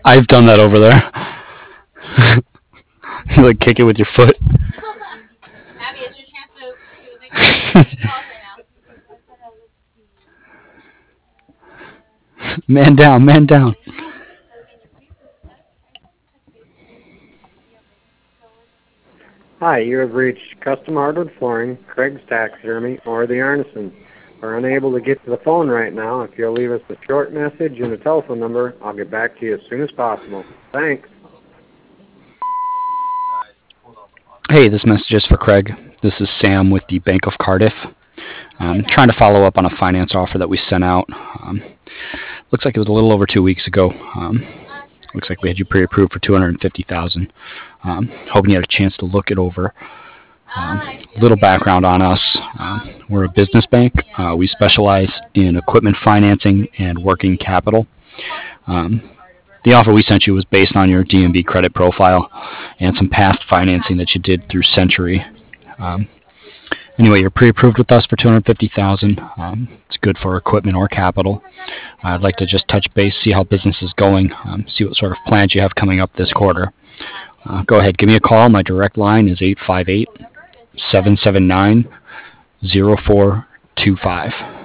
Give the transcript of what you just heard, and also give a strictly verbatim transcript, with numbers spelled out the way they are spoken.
I've done that over there. You like kick it with your foot. Abby, it's your chance to to make calls right now. Man down, man down. Hi, you have reached Custom Hardwood Flooring, Craig's Taxidermy, or the Arneson. We're unable to get to the phone right now. If you'll leave us a short message and a telephone number, I'll get back to you as soon as possible. Thanks. Hey, this message is for Craig. This is Sam with the Bank of Cardiff. Um, trying to follow up on a finance offer that we sent out. Um, looks like it was a little over two weeks ago. Um, looks like we had you pre-approved for two hundred fifty thousand dollars. Um, hoping you had a chance to look it over. Um, little background on us. Um, we're a business bank. Uh, we specialize in equipment financing and working capital. Um, the offer we sent you was based on your D M B credit profile and some past financing that you did through Century. Um, anyway, you're pre-approved with us for two hundred fifty thousand dollars. Um, it's good for equipment or capital. I'd like to just touch base, see how business is going, um, see what sort of plans you have coming up this quarter. Uh, go ahead, give me a call. My direct line is eight five eight, seven seven nine, zero four two five.